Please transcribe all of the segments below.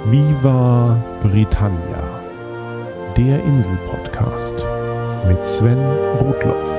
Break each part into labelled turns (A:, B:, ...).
A: Viva Britannia, der Insel-Podcast mit Sven Rudloff.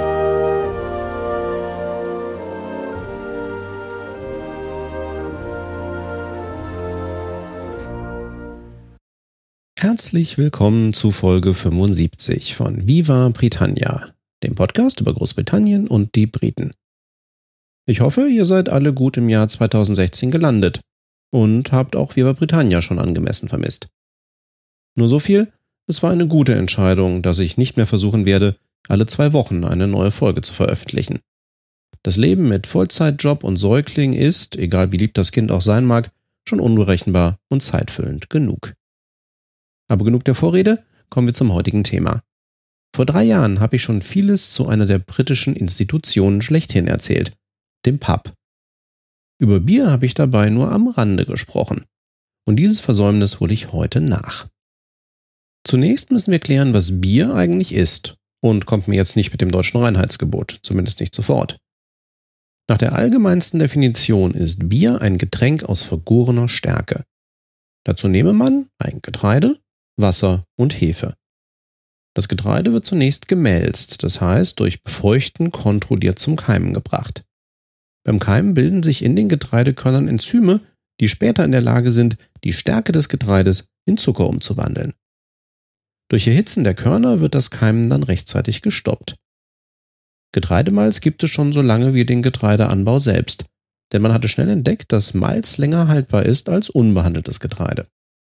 B: Herzlich willkommen zu Folge 75 von Viva Britannia, dem Podcast über Großbritannien und die Briten. Ich hoffe, ihr seid alle gut im Jahr 2016 gelandet und habt auch Viva Britannia schon angemessen vermisst. Nur so viel, es war eine gute Entscheidung, dass ich nicht mehr versuchen werde, alle 2 Wochen eine neue Folge zu veröffentlichen. Das Leben mit Vollzeitjob und Säugling ist, egal wie lieb das Kind auch sein mag, schon unberechenbar und zeitfüllend genug. Aber genug der Vorrede, kommen wir zum heutigen Thema. Vor 3 Jahren habe ich schon vieles zu einer der britischen Institutionen schlechthin erzählt, dem Pub. Über Bier habe ich dabei nur am Rande gesprochen. Und dieses Versäumnis hole ich heute nach. Zunächst müssen wir klären, was Bier eigentlich ist. Und kommt mir jetzt nicht mit dem deutschen Reinheitsgebot, zumindest nicht sofort. Nach der allgemeinsten Definition ist Bier ein Getränk aus vergorener Stärke. Dazu nehme man ein Getreide, Wasser und Hefe. Das Getreide wird zunächst gemälzt, das heißt durch Befeuchten kontrolliert zum Keimen gebracht. Beim Keimen bilden sich in den Getreidekörnern Enzyme, die später in der Lage sind, die Stärke des Getreides in Zucker umzuwandeln. Durch Erhitzen der Körner wird das Keimen dann rechtzeitig gestoppt. Getreidemalz gibt es schon so lange wie den Getreideanbau selbst, denn man hatte schnell entdeckt, dass Malz länger haltbar ist als unbehandeltes Getreide.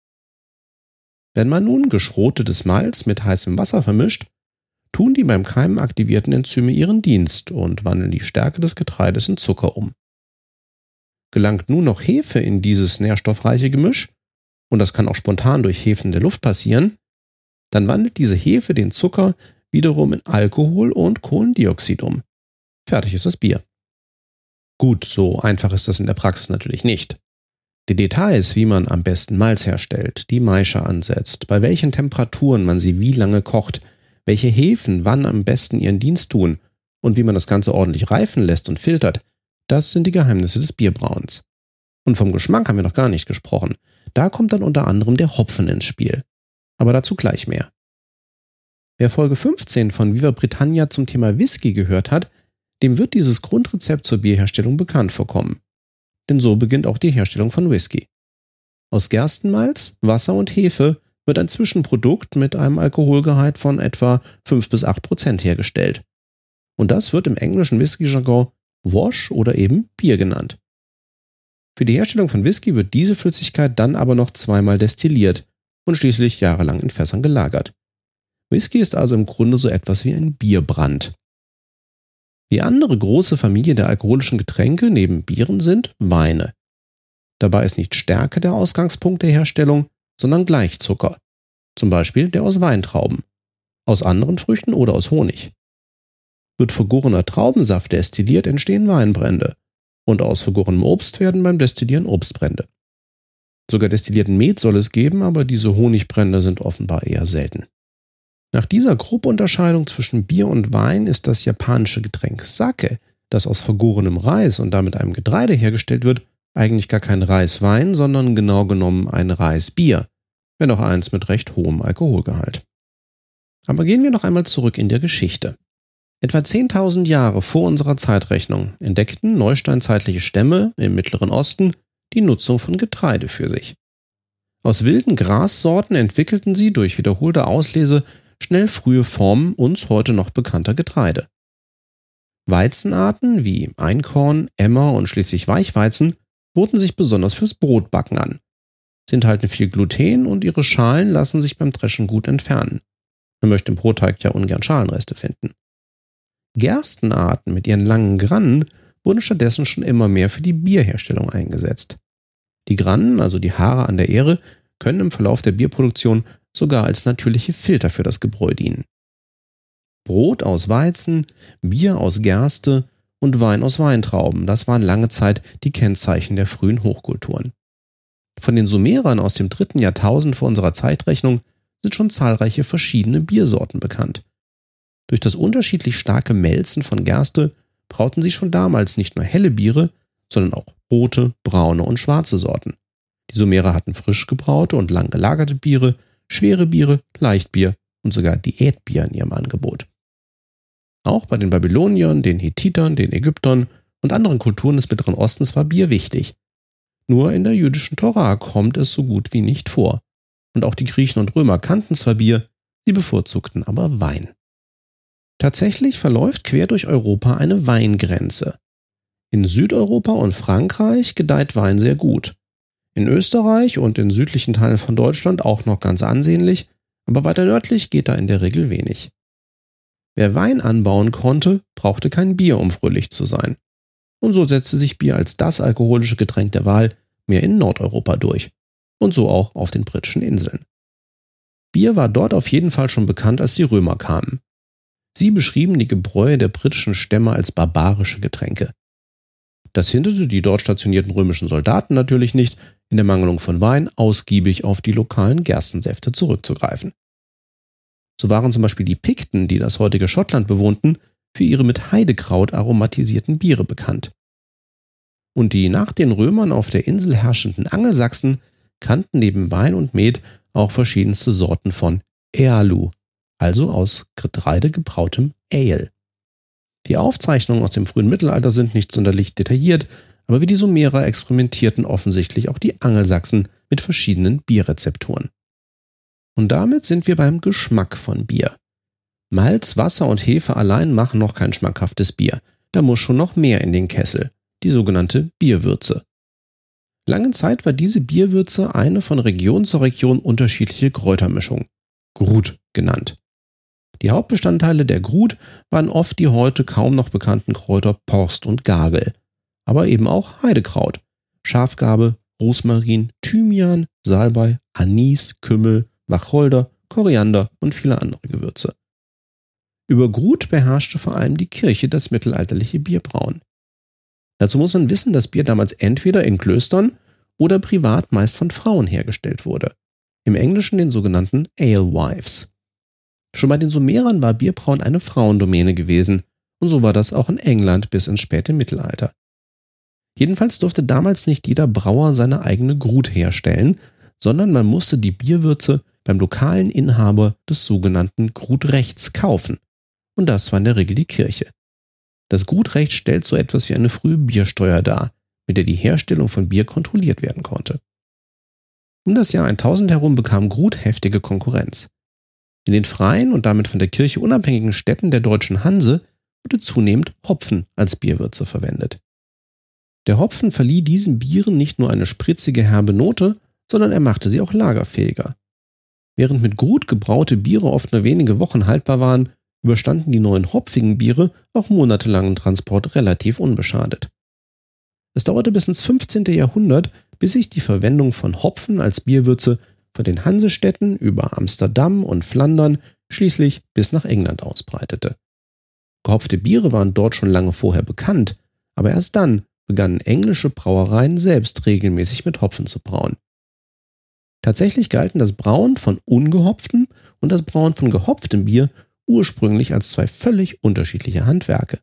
B: Wenn man nun geschrotetes Malz mit heißem Wasser vermischt, tun die beim Keimen aktivierten Enzyme ihren Dienst und wandeln die Stärke des Getreides in Zucker um. Gelangt nun noch Hefe in dieses nährstoffreiche Gemisch, und das kann auch spontan durch Hefen der Luft passieren, dann wandelt diese Hefe den Zucker wiederum in Alkohol und Kohlendioxid um. Fertig ist das Bier. Gut, so einfach ist das in der Praxis natürlich nicht. Die Details, wie man am besten Malz herstellt, die Maische ansetzt, bei welchen Temperaturen man sie wie lange kocht, welche Hefen wann am besten ihren Dienst tun und wie man das Ganze ordentlich reifen lässt und filtert, das sind die Geheimnisse des Bierbrauens. Und vom Geschmack haben wir noch gar nicht gesprochen. Da kommt dann unter anderem der Hopfen ins Spiel. Aber dazu gleich mehr. Wer Folge 15 von Viva Britannia zum Thema Whisky gehört hat, dem wird dieses Grundrezept zur Bierherstellung bekannt vorkommen. Denn so beginnt auch die Herstellung von Whisky. Aus Gerstenmalz, Wasser und Hefe wird ein Zwischenprodukt mit einem Alkoholgehalt von etwa 5-8% hergestellt. Und das wird im englischen Whisky-Jargon Wash oder eben Bier genannt. Für die Herstellung von Whisky wird diese Flüssigkeit dann aber noch 2-mal destilliert und schließlich jahrelang in Fässern gelagert. Whisky ist also im Grunde so etwas wie ein Bierbrand. Die andere große Familie der alkoholischen Getränke neben Bieren sind Weine. Dabei ist nicht Stärke der Ausgangspunkt der Herstellung, sondern Gleichzucker. Zum Beispiel der aus Weintrauben, aus anderen Früchten oder aus Honig. Wird vergorener Traubensaft destilliert, entstehen Weinbrände. Und aus vergorenem Obst werden beim Destillieren Obstbrände. Sogar destillierten Met soll es geben, aber diese Honigbrände sind offenbar eher selten. Nach dieser Gruppunterscheidung zwischen Bier und Wein ist das japanische Getränk Sake, das aus vergorenem Reis und damit einem Getreide hergestellt wird, eigentlich gar kein Reiswein, sondern genau genommen ein Reisbier, wenn auch eins mit recht hohem Alkoholgehalt. Aber gehen wir noch einmal zurück in der Geschichte. Etwa 10.000 Jahre vor unserer Zeitrechnung entdeckten neusteinzeitliche Stämme im Mittleren Osten die Nutzung von Getreide für sich. Aus wilden Grassorten entwickelten sie durch wiederholte Auslese schnell frühe Formen uns heute noch bekannter Getreide. Weizenarten wie Einkorn, Emmer und schließlich Weichweizen boten sich besonders fürs Brotbacken an. Sie enthalten viel Gluten und ihre Schalen lassen sich beim Dreschen gut entfernen. Man möchte im Brotteig ja ungern Schalenreste finden. Gerstenarten mit ihren langen Grannen wurden stattdessen schon immer mehr für die Bierherstellung eingesetzt. Die Grannen, also die Haare an der Ähre, können im Verlauf der Bierproduktion sogar als natürliche Filter für das Gebräu dienen. Brot aus Weizen, Bier aus Gerste und Wein aus Weintrauben, das waren lange Zeit die Kennzeichen der frühen Hochkulturen. Von den Sumerern aus dem 3. Jahrtausend vor unserer Zeitrechnung sind schon zahlreiche verschiedene Biersorten bekannt. Durch das unterschiedlich starke Melzen von Gerste brauten sie schon damals nicht nur helle Biere, sondern auch rote, braune und schwarze Sorten. Die Sumerer hatten frisch gebraute und lang gelagerte Biere, schwere Biere, Leichtbier und sogar Diätbier in ihrem Angebot. Auch bei den Babyloniern, den Hethitern, den Ägyptern und anderen Kulturen des Mittleren Ostens war Bier wichtig. Nur in der jüdischen Tora kommt es so gut wie nicht vor. Und auch die Griechen und Römer kannten zwar Bier, sie bevorzugten aber Wein. Tatsächlich verläuft quer durch Europa eine Weingrenze. In Südeuropa und Frankreich gedeiht Wein sehr gut. In Österreich und in südlichen Teilen von Deutschland auch noch ganz ansehnlich, aber weiter nördlich geht da in der Regel wenig. Wer Wein anbauen konnte, brauchte kein Bier, um fröhlich zu sein. Und so setzte sich Bier als das alkoholische Getränk der Wahl mehr in Nordeuropa durch. Und so auch auf den britischen Inseln. Bier war dort auf jeden Fall schon bekannt, als die Römer kamen. Sie beschrieben die Gebräue der britischen Stämme als barbarische Getränke. Das hinderte die dort stationierten römischen Soldaten natürlich nicht, in der Mangelung von Wein ausgiebig auf die lokalen Gerstensäfte zurückzugreifen. So waren zum Beispiel die Pikten, die das heutige Schottland bewohnten, für ihre mit Heidekraut aromatisierten Biere bekannt. Und die nach den Römern auf der Insel herrschenden Angelsachsen kannten neben Wein und Met auch verschiedenste Sorten von Ealu, also aus Getreide gebrautem Ale. Die Aufzeichnungen aus dem frühen Mittelalter sind nicht sonderlich detailliert, aber wie die Sumerer experimentierten offensichtlich auch die Angelsachsen mit verschiedenen Bierrezepturen. Und damit sind wir beim Geschmack von Bier. Malz, Wasser und Hefe allein machen noch kein schmackhaftes Bier. Da muss schon noch mehr in den Kessel, die sogenannte Bierwürze. Lange Zeit war diese Bierwürze eine von Region zu Region unterschiedliche Kräutermischung, Grut genannt. Die Hauptbestandteile der Grut waren oft die heute kaum noch bekannten Kräuter Porst und Gargel, aber eben auch Heidekraut, Schafgarbe, Rosmarin, Thymian, Salbei, Anis, Kümmel, Wacholder, Koriander und viele andere Gewürze. Über Grut beherrschte vor allem die Kirche das mittelalterliche Bierbrauen. Dazu muss man wissen, dass Bier damals entweder in Klöstern oder privat meist von Frauen hergestellt wurde. Im Englischen den sogenannten Alewives. Schon bei den Sumerern war Bierbrauen eine Frauendomäne gewesen und so war das auch in England bis ins späte Mittelalter. Jedenfalls durfte damals nicht jeder Brauer seine eigene Grut herstellen, sondern man musste die Bierwürze beim lokalen Inhaber des sogenannten Grutrechts kaufen. Und das war in der Regel die Kirche. Das Grutrecht stellt so etwas wie eine frühe Biersteuer dar, mit der die Herstellung von Bier kontrolliert werden konnte. Um das Jahr 1000 herum bekam Grut heftige Konkurrenz. In den freien und damit von der Kirche unabhängigen Städten der deutschen Hanse wurde zunehmend Hopfen als Bierwürze verwendet. Der Hopfen verlieh diesen Bieren nicht nur eine spritzige, herbe Note, sondern er machte sie auch lagerfähiger. Während mit Grut gebraute Biere oft nur wenige Wochen haltbar waren, überstanden die neuen hopfigen Biere auch monatelangen Transport relativ unbeschadet. Es dauerte bis ins 15. Jahrhundert, bis sich die Verwendung von Hopfen als Bierwürze von den Hansestädten über Amsterdam und Flandern schließlich bis nach England ausbreitete. Gehopfte Biere waren dort schon lange vorher bekannt, aber erst dann begannen englische Brauereien selbst regelmäßig mit Hopfen zu brauen. Tatsächlich galten das Brauen von ungehopftem und das Brauen von gehopftem Bier ursprünglich als zwei völlig unterschiedliche Handwerke.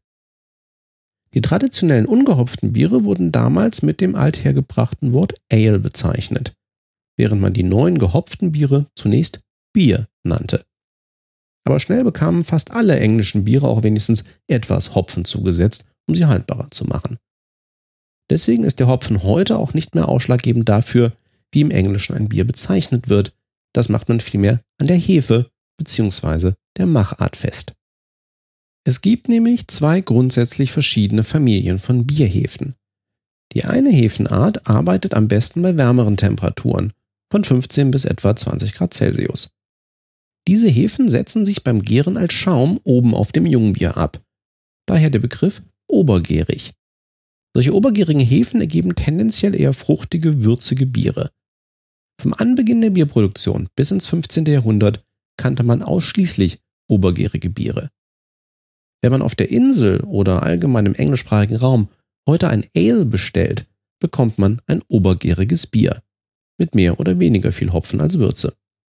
B: Die traditionellen ungehopften Biere wurden damals mit dem althergebrachten Wort Ale bezeichnet, während man die neuen gehopften Biere zunächst Bier nannte. Aber schnell bekamen fast alle englischen Biere auch wenigstens etwas Hopfen zugesetzt, um sie haltbarer zu machen. Deswegen ist der Hopfen heute auch nicht mehr ausschlaggebend dafür, wie im Englischen ein Bier bezeichnet wird. Das macht man vielmehr an der Hefe bzw. der Machart fest. Es gibt nämlich zwei grundsätzlich verschiedene Familien von Bierhefen. Die eine Hefenart arbeitet am besten bei wärmeren Temperaturen, von 15 bis etwa 20 Grad Celsius. Diese Hefen setzen sich beim Gären als Schaum oben auf dem Jungbier ab. Daher der Begriff obergärig. Solche obergärigen Hefen ergeben tendenziell eher fruchtige, würzige Biere. Vom Anbeginn der Bierproduktion bis ins 15. Jahrhundert kannte man ausschließlich obergärige Biere. Wenn man auf der Insel oder allgemein im englischsprachigen Raum heute ein Ale bestellt, bekommt man ein obergäriges Bier mit mehr oder weniger viel Hopfen als Würze.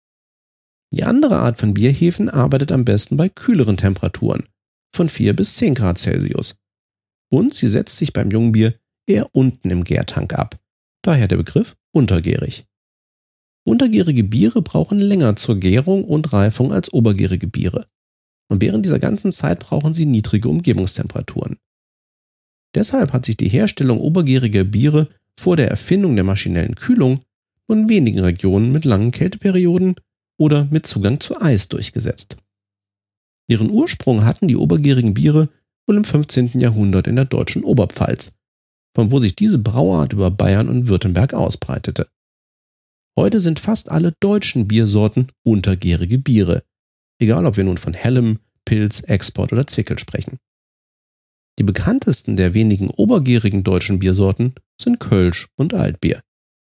B: Die andere Art von Bierhefen arbeitet am besten bei kühleren Temperaturen, von 4 bis 10 Grad Celsius. Und sie setzt sich beim Jungbier eher unten im Gärtank ab, daher der Begriff untergärig. Untergärige Biere brauchen länger zur Gärung und Reifung als obergärige Biere. Und während dieser ganzen Zeit brauchen sie niedrige Umgebungstemperaturen. Deshalb hat sich die Herstellung obergäriger Biere vor der Erfindung der maschinellen Kühlung nur in wenigen Regionen mit langen Kälteperioden oder mit Zugang zu Eis durchgesetzt. Ihren Ursprung hatten die obergärigen Biere wohl im 15. Jahrhundert in der deutschen Oberpfalz, von wo sich diese Brauart über Bayern und Württemberg ausbreitete. Heute sind fast alle deutschen Biersorten untergärige Biere, egal ob wir nun von hellem, Pilz, Export oder Zwickel sprechen. Die bekanntesten der wenigen obergärigen deutschen Biersorten sind Kölsch und Altbier.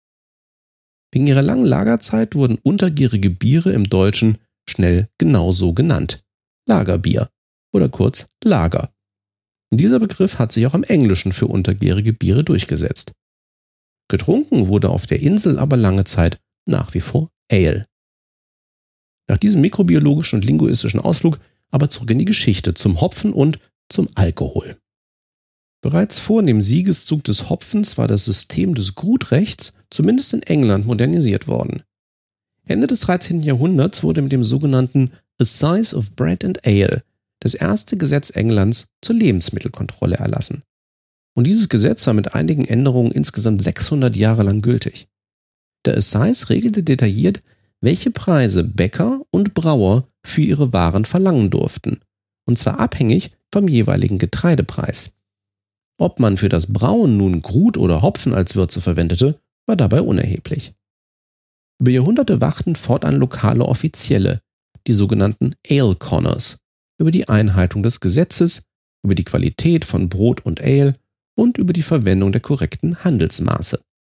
B: Wegen ihrer langen Lagerzeit wurden untergärige Biere im Deutschen schnell genauso genannt: Lagerbier oder kurz Lager. Dieser Begriff hat sich auch im Englischen für untergärige Biere durchgesetzt. Getrunken wurde auf der Insel aber lange Zeit nach wie vor Ale. Nach diesem mikrobiologischen und linguistischen Ausflug aber zurück in die Geschichte zum Hopfen und zum Alkohol. Bereits vor dem Siegeszug des Hopfens war das System des Gutrechts zumindest in England modernisiert worden. Ende des 13. Jahrhunderts wurde mit dem sogenannten Assize of Bread and Ale das erste Gesetz Englands zur Lebensmittelkontrolle erlassen. Und dieses Gesetz war mit einigen Änderungen insgesamt 600 Jahre lang gültig. Der Assize regelte detailliert, welche Preise Bäcker und Brauer für ihre Waren verlangen durften, und zwar abhängig vom jeweiligen Getreidepreis. Ob man für das Brauen nun Grut oder Hopfen als Würze verwendete, war dabei unerheblich. Über Jahrhunderte wachten fortan lokale Offizielle, die sogenannten Ale Conners, über die Einhaltung des Gesetzes, über die Qualität von Brot und Ale und über die Verwendung der korrekten Handelsmaße.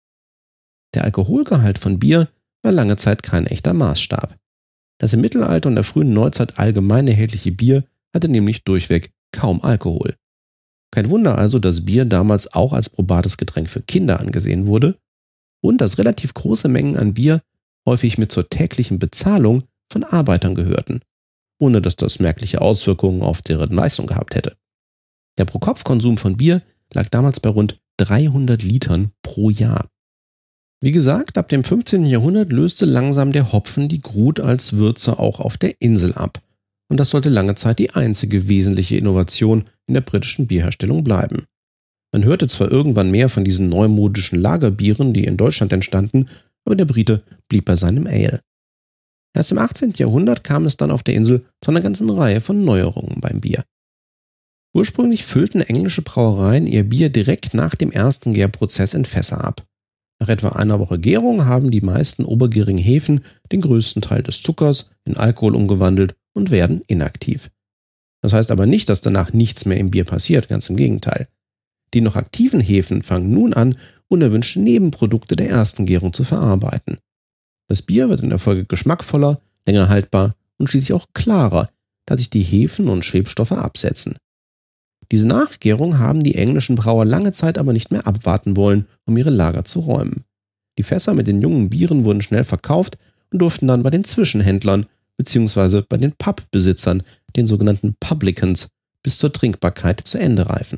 B: Der Alkoholgehalt von Bier war lange Zeit kein echter Maßstab. Das im Mittelalter und der frühen Neuzeit allgemein erhältliche Bier hatte nämlich durchweg kaum Alkohol. Kein Wunder also, dass Bier damals auch als probates Getränk für Kinder angesehen wurde und dass relativ große Mengen an Bier häufig mit zur täglichen Bezahlung von Arbeitern gehörten, ohne dass das merkliche Auswirkungen auf deren Leistung gehabt hätte. Der Pro-Kopf-Konsum von Bier lag damals bei rund 300 Litern pro Jahr. Wie gesagt, ab dem 15. Jahrhundert löste langsam der Hopfen die Grut als Würze auch auf der Insel ab. Und das sollte lange Zeit die einzige wesentliche Innovation in der britischen Bierherstellung bleiben. Man hörte zwar irgendwann mehr von diesen neumodischen Lagerbieren, die in Deutschland entstanden, aber der Brite blieb bei seinem Ale. Erst im 18. Jahrhundert kam es dann auf der Insel zu einer ganzen Reihe von Neuerungen beim Bier. Ursprünglich füllten englische Brauereien ihr Bier direkt nach dem ersten Gärprozess in Fässer ab. Nach etwa einer Woche Gärung haben die meisten obergärigen Hefen den größten Teil des Zuckers in Alkohol umgewandelt und werden inaktiv. Das heißt aber nicht, dass danach nichts mehr im Bier passiert, ganz im Gegenteil. Die noch aktiven Hefen fangen nun an, unerwünschte Nebenprodukte der ersten Gärung zu verarbeiten. Das Bier wird in der Folge geschmackvoller, länger haltbar und schließlich auch klarer, da sich die Hefen und Schwebstoffe absetzen. Diese Nachgärung haben die englischen Brauer lange Zeit aber nicht mehr abwarten wollen, um ihre Lager zu räumen. Die Fässer mit den jungen Bieren wurden schnell verkauft und durften dann bei den Zwischenhändlern bzw. bei den Pubbesitzern, den sogenannten Publicans, bis zur Trinkbarkeit zu Ende reifen.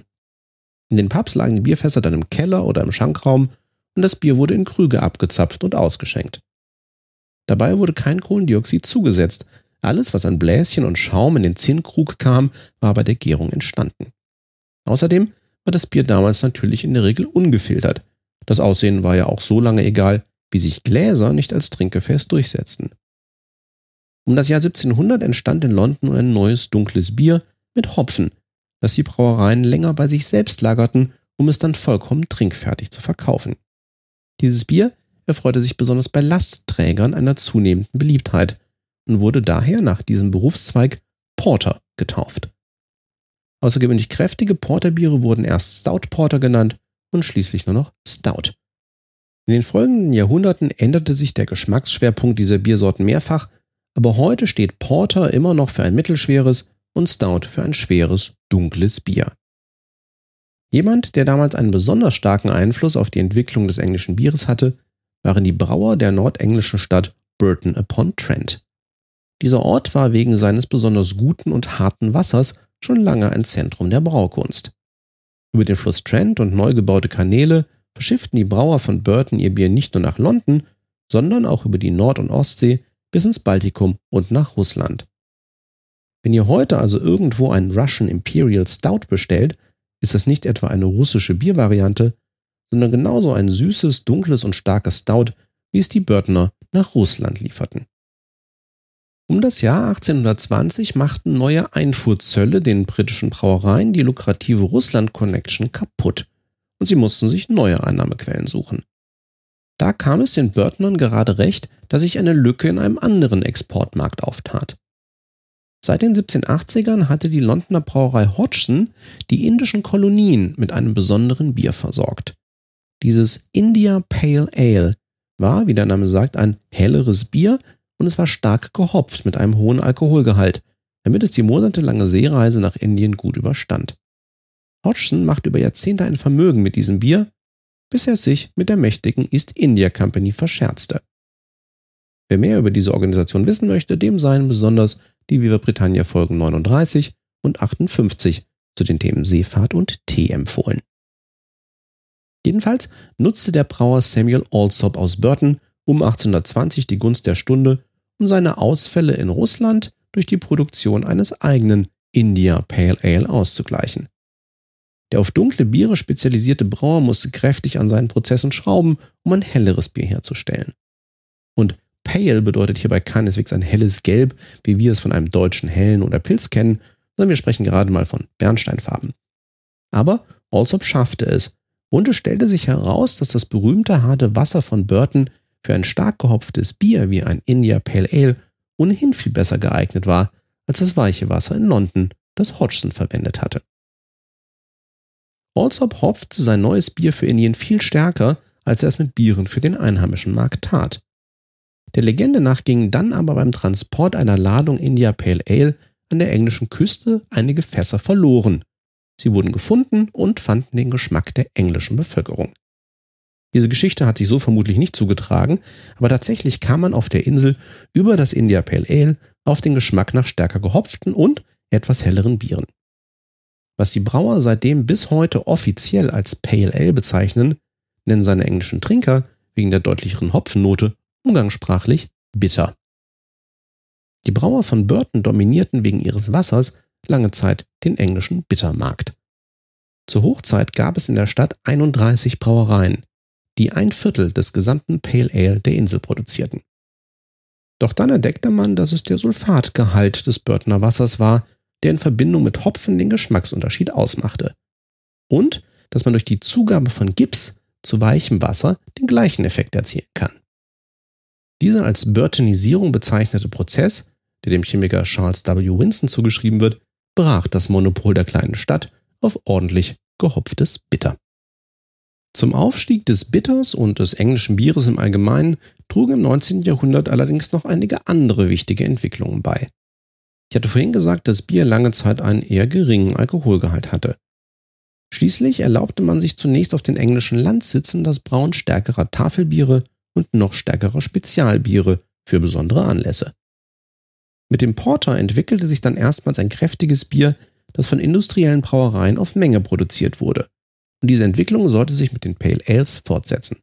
B: In den Pubs lagen die Bierfässer dann im Keller oder im Schankraum und das Bier wurde in Krüge abgezapft und ausgeschenkt. Dabei wurde kein Kohlendioxid zugesetzt. Alles, was an Bläschen und Schaum in den Zinnkrug kam, war bei der Gärung entstanden. Außerdem war das Bier damals natürlich in der Regel ungefiltert. Das Aussehen war ja auch so lange egal, wie sich Gläser nicht als Trinkgefäß durchsetzten. Um das Jahr 1700 entstand in London ein neues dunkles Bier mit Hopfen, das die Brauereien länger bei sich selbst lagerten, um es dann vollkommen trinkfertig zu verkaufen. Dieses Bier erfreute sich besonders bei Lastträgern einer zunehmenden Beliebtheit und wurde daher nach diesem Berufszweig Porter getauft. Außergewöhnlich kräftige Porterbiere wurden erst Stout Porter genannt und schließlich nur noch Stout. In den folgenden Jahrhunderten änderte sich der Geschmacksschwerpunkt dieser Biersorten mehrfach, aber heute steht Porter immer noch für ein mittelschweres und Stout für ein schweres, dunkles Bier. Jemand, der damals einen besonders starken Einfluss auf die Entwicklung des englischen Bieres hatte, waren die Brauer der nordenglischen Stadt Burton-upon-Trent. Dieser Ort war wegen seines besonders guten und harten Wassers schon lange ein Zentrum der Braukunst. Über den Fluss Trent und neu gebaute Kanäle verschifften die Brauer von Burton ihr Bier nicht nur nach London, sondern auch über die Nord- und Ostsee bis ins Baltikum und nach Russland. Wenn ihr heute also irgendwo einen Russian Imperial Stout bestellt, ist das nicht etwa eine russische Biervariante, sondern genauso ein süßes, dunkles und starkes Stout, wie es die Burtoner nach Russland lieferten. Um das Jahr 1820 machten neue Einfuhrzölle den britischen Brauereien die lukrative Russland-Connection kaputt und sie mussten sich neue Einnahmequellen suchen. Da kam es den Burtonern gerade recht, dass sich eine Lücke in einem anderen Exportmarkt auftat. Seit den 1780ern hatte die Londoner Brauerei Hodgson die indischen Kolonien mit einem besonderen Bier versorgt. Dieses India Pale Ale war, wie der Name sagt, ein helleres Bier und es war stark gehopft mit einem hohen Alkoholgehalt, damit es die monatelange Seereise nach Indien gut überstand. Hodgson machte über Jahrzehnte ein Vermögen mit diesem Bier, bis er sich mit der mächtigen East India Company verscherzte. Wer mehr über diese Organisation wissen möchte, dem seien besonders die Viva Britannia Folgen 39 und 58 zu den Themen Seefahrt und Tee empfohlen. Jedenfalls nutzte der Brauer Samuel Allsop aus Burton um 1820 die Gunst der Stunde, um seine Ausfälle in Russland durch die Produktion eines eigenen India Pale Ale auszugleichen. Der auf dunkle Biere spezialisierte Brauer musste kräftig an seinen Prozessen schrauben, um ein helleres Bier herzustellen. Und Pale bedeutet hierbei keineswegs ein helles Gelb, wie wir es von einem deutschen Hellen oder Pilz kennen, sondern wir sprechen gerade mal von Bernsteinfarben. Aber Allsop schaffte es und es stellte sich heraus, dass das berühmte harte Wasser von Burton für ein stark gehopftes Bier wie ein India Pale Ale ohnehin viel besser geeignet war, als das weiche Wasser in London, das Hodgson verwendet hatte. Allsop hopfte sein neues Bier für Indien viel stärker, als er es mit Bieren für den einheimischen Markt tat. Der Legende nach gingen dann aber beim Transport einer Ladung India Pale Ale an der englischen Küste einige Fässer verloren. Sie wurden gefunden und fanden den Geschmack der englischen Bevölkerung. Diese Geschichte hat sich so vermutlich nicht zugetragen, aber tatsächlich kam man auf der Insel über das India Pale Ale auf den Geschmack nach stärker gehopften und etwas helleren Bieren. Was die Brauer seitdem bis heute offiziell als Pale Ale bezeichnen, nennen seine englischen Trinker wegen der deutlicheren Hopfennote umgangssprachlich bitter. Die Brauer von Burton dominierten wegen ihres Wassers lange Zeit den englischen Bittermarkt. Zur Hochzeit gab es in der Stadt 31 Brauereien, die 1/4 des gesamten Pale Ale der Insel produzierten. Doch dann entdeckte man, dass es der Sulfatgehalt des Burtoner Wassers war, der in Verbindung mit Hopfen den Geschmacksunterschied ausmachte. Und dass man durch die Zugabe von Gips zu weichem Wasser den gleichen Effekt erzielen kann. Dieser als Burtonisierung bezeichnete Prozess, der dem Chemiker Charles W. Winston zugeschrieben wird, brach das Monopol der kleinen Stadt auf ordentlich gehopftes Bitter. Zum Aufstieg des Bitters und des englischen Bieres im Allgemeinen trugen im 19. Jahrhundert allerdings noch einige andere wichtige Entwicklungen bei. Ich hatte vorhin gesagt, dass Bier lange Zeit einen eher geringen Alkoholgehalt hatte. Schließlich erlaubte man sich zunächst auf den englischen Landsitzen das Brauen stärkerer Tafelbiere und noch stärkerer Spezialbiere für besondere Anlässe. Mit dem Porter entwickelte sich dann erstmals ein kräftiges Bier, das von industriellen Brauereien auf Menge produziert wurde. Und diese Entwicklung sollte sich mit den Pale Ales fortsetzen.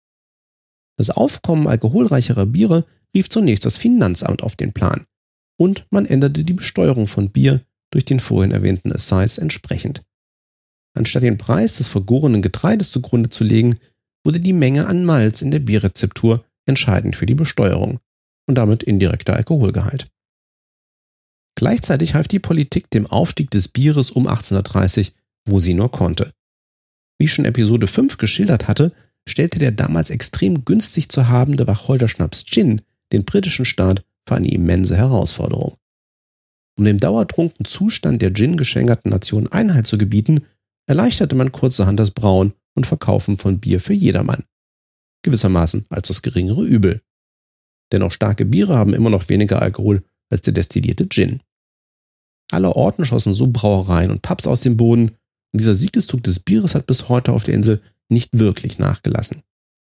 B: Das Aufkommen alkoholreicherer Biere rief zunächst das Finanzamt auf den Plan. Und man änderte die Besteuerung von Bier durch den vorhin erwähnten Assize entsprechend. Anstatt den Preis des vergorenen Getreides zugrunde zu legen, wurde die Menge an Malz in der Bierrezeptur entscheidend für die Besteuerung und damit indirekter Alkoholgehalt. Gleichzeitig half die Politik dem Aufstieg des Bieres um 1830, wo sie nur konnte. Wie ich schon Episode 5 geschildert hatte, stellte der damals extrem günstig zu habende Wacholderschnaps Gin den britischen Staat für eine immense Herausforderung. Um dem dauertrunken Zustand der Gin-geschwängerten Nation Einhalt zu gebieten, erleichterte man kurzerhand das Brauen und Verkaufen von Bier für jedermann. Gewissermaßen als das geringere Übel. Denn auch starke Biere haben immer noch weniger Alkohol als der destillierte Gin. Aller Orten schossen so Brauereien und Pubs aus dem Boden und dieser Siegeszug des Bieres hat bis heute auf der Insel nicht wirklich nachgelassen.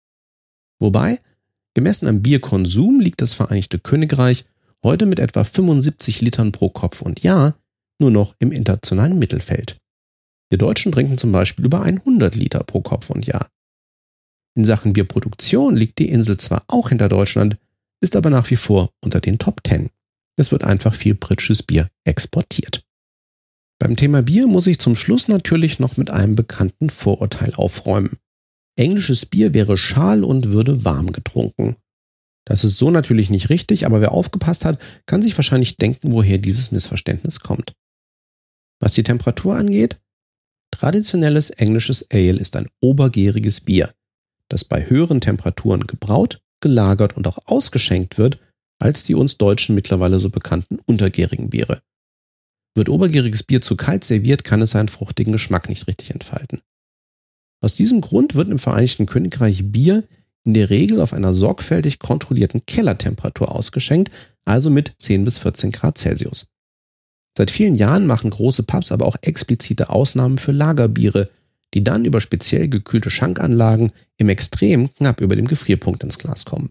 B: Wobei, gemessen am Bierkonsum liegt das Vereinigte Königreich heute mit etwa 75 Litern pro Kopf und Jahr nur noch im internationalen Mittelfeld. Die Deutschen trinken zum Beispiel über 100 Liter pro Kopf und Jahr. In Sachen Bierproduktion liegt die Insel zwar auch hinter Deutschland, ist aber nach wie vor unter den Top 10. Es wird einfach viel britisches Bier exportiert. Beim Thema Bier muss ich zum Schluss natürlich noch mit einem bekannten Vorurteil aufräumen. Englisches Bier wäre schal und würde warm getrunken. Das ist so natürlich nicht richtig, aber wer aufgepasst hat, kann sich wahrscheinlich denken, woher dieses Missverständnis kommt. Was die Temperatur angeht, traditionelles englisches Ale ist ein obergäriges Bier, das bei höheren Temperaturen gebraut, gelagert und auch ausgeschenkt wird, als die uns Deutschen mittlerweile so bekannten untergärigen Biere. Wird obergäriges Bier zu kalt serviert, kann es seinen fruchtigen Geschmack nicht richtig entfalten. Aus diesem Grund wird im Vereinigten Königreich Bier in der Regel auf einer sorgfältig kontrollierten Kellertemperatur ausgeschenkt, also mit 10 bis 14 Grad Celsius. Seit vielen Jahren machen große Pubs aber auch explizite Ausnahmen für Lagerbiere, die dann über speziell gekühlte Schankanlagen im Extrem knapp über dem Gefrierpunkt ins Glas kommen.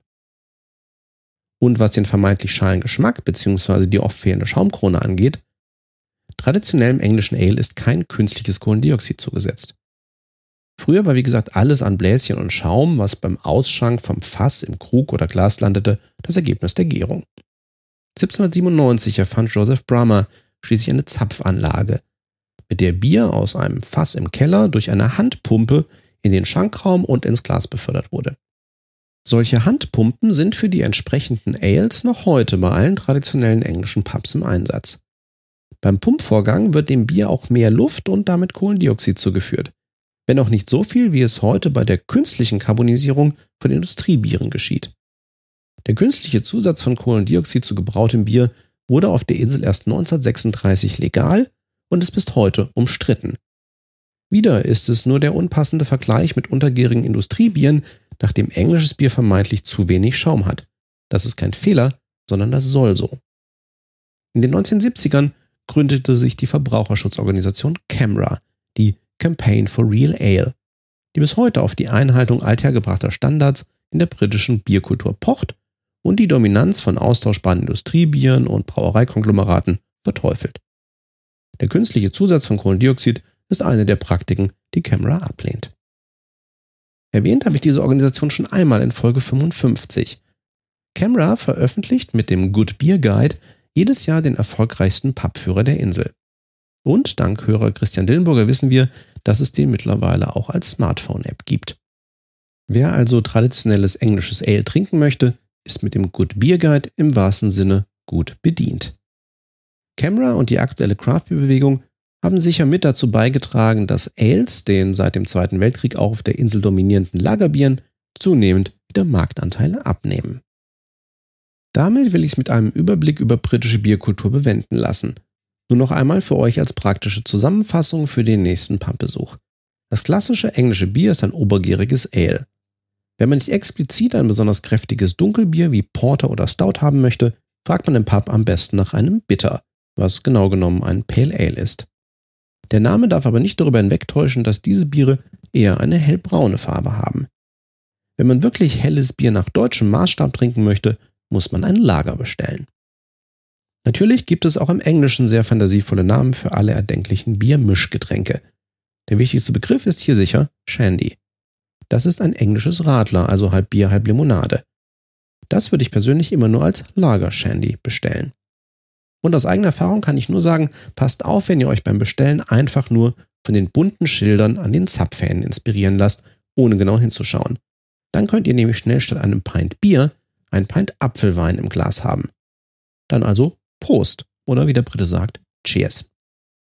B: Und was den vermeintlich schalen Geschmack bzw. die oft fehlende Schaumkrone angeht, traditionellem englischen Ale ist kein künstliches Kohlendioxid zugesetzt. Früher war wie gesagt alles an Bläschen und Schaum, was beim Ausschank vom Fass im Krug oder Glas landete, das Ergebnis der Gärung. 1797 erfand Joseph Bramah schließlich eine Zapfanlage, mit der Bier aus einem Fass im Keller durch eine Handpumpe in den Schankraum und ins Glas befördert wurde. Solche Handpumpen sind für die entsprechenden Ales noch heute bei allen traditionellen englischen Pubs im Einsatz. Beim Pumpvorgang wird dem Bier auch mehr Luft und damit Kohlendioxid zugeführt, wenn auch nicht so viel, wie es heute bei der künstlichen Karbonisierung von Industriebieren geschieht. Der künstliche Zusatz von Kohlendioxid zu gebrautem Bier wurde auf der Insel erst 1936 legal und ist bis heute umstritten. Wieder ist es nur der unpassende Vergleich mit untergärigen Industriebieren, nachdem englisches Bier vermeintlich zu wenig Schaum hat. Das ist kein Fehler, sondern das soll so. In den 1970ern gründete sich die Verbraucherschutzorganisation CAMRA, die Campaign for Real Ale, die bis heute auf die Einhaltung althergebrachter Standards in der britischen Bierkultur pocht und die Dominanz von austauschbaren Industriebieren und Brauereikonglomeraten verteufelt. Der künstliche Zusatz von Kohlendioxid ist eine der Praktiken, die CAMRA ablehnt. Erwähnt habe ich diese Organisation schon einmal in Folge 55. CAMRA veröffentlicht mit dem Good Beer Guide jedes Jahr den erfolgreichsten Pubführer der Insel. Und dank Hörer Christian Dillenburger wissen wir, dass es den mittlerweile auch als Smartphone-App gibt. Wer also traditionelles englisches Ale trinken möchte, ist mit dem Good Beer Guide im wahrsten Sinne gut bedient. CAMRA und die aktuelle Craft-Beer-Bewegung haben sicher mit dazu beigetragen, dass Ales, den seit dem Zweiten Weltkrieg auch auf der Insel dominierenden Lagerbieren, zunehmend wieder Marktanteile abnehmen. Damit will ich es mit einem Überblick über britische Bierkultur bewenden lassen. Nur noch einmal für euch als praktische Zusammenfassung für den nächsten Pubbesuch. Das klassische englische Bier ist ein obergäriges Ale. Wenn man nicht explizit ein besonders kräftiges Dunkelbier wie Porter oder Stout haben möchte, fragt man im Pub am besten nach einem Bitter, was genau genommen ein Pale Ale ist. Der Name darf aber nicht darüber hinwegtäuschen, dass diese Biere eher eine hellbraune Farbe haben. Wenn man wirklich helles Bier nach deutschem Maßstab trinken möchte, muss man ein Lager bestellen. Natürlich gibt es auch im Englischen sehr fantasievolle Namen für alle erdenklichen Biermischgetränke. Der wichtigste Begriff ist hier sicher Shandy. Das ist ein englisches Radler, also halb Bier, halb Limonade. Das würde ich persönlich immer nur als Lager-Shandy bestellen. Und aus eigener Erfahrung kann ich nur sagen, passt auf, wenn ihr euch beim Bestellen einfach nur von den bunten Schildern an den Zapfhähnen inspirieren lasst, ohne genau hinzuschauen. Dann könnt ihr nämlich schnell statt einem Pint Bier ein Pint Apfelwein im Glas haben. Dann also Prost oder wie der Brite sagt, Cheers.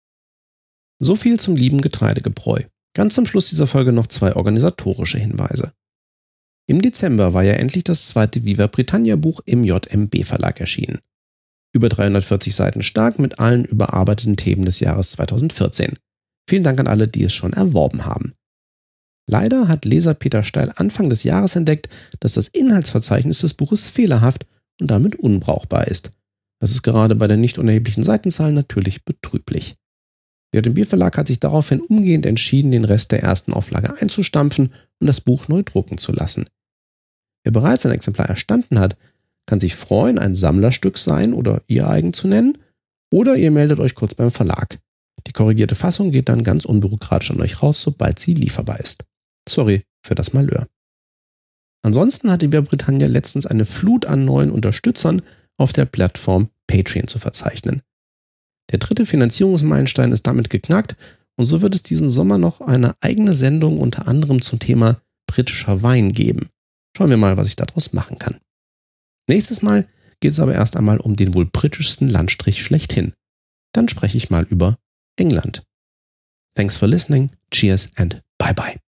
B: So viel zum lieben Getreidegebräu. Ganz zum Schluss dieser Folge noch 2 organisatorische Hinweise. Im Dezember war ja endlich das zweite Viva Britannia Buch im JMB Verlag erschienen. Über 340 Seiten stark mit allen überarbeiteten Themen des Jahres 2014. Vielen Dank an alle, die es schon erworben haben. Leider hat Leser Peter Steil Anfang des Jahres entdeckt, dass das Inhaltsverzeichnis des Buches fehlerhaft und damit unbrauchbar ist. Das ist gerade bei der nicht unerheblichen Seitenzahl natürlich betrüblich. Der JMB Verlag hat sich daraufhin umgehend entschieden, den Rest der ersten Auflage einzustampfen und das Buch neu drucken zu lassen. Wer bereits ein Exemplar erstanden hat, kann sich freuen, ein Sammlerstück sein oder ihr eigen zu nennen, oder ihr meldet euch kurz beim Verlag. Die korrigierte Fassung geht dann ganz unbürokratisch an euch raus, sobald sie lieferbar ist. Sorry für das Malheur. Ansonsten hatte Viva Britannia letztens eine Flut an neuen Unterstützern auf der Plattform Patreon zu verzeichnen. Der 3. Finanzierungsmeilenstein ist damit geknackt und so wird es diesen Sommer noch eine eigene Sendung unter anderem zum Thema britischer Wein geben. Schauen wir mal, was ich daraus machen kann. Nächstes Mal geht es aber erst einmal um den wohl britischsten Landstrich schlechthin. Dann spreche ich mal über England. Thanks for listening, cheers and bye bye.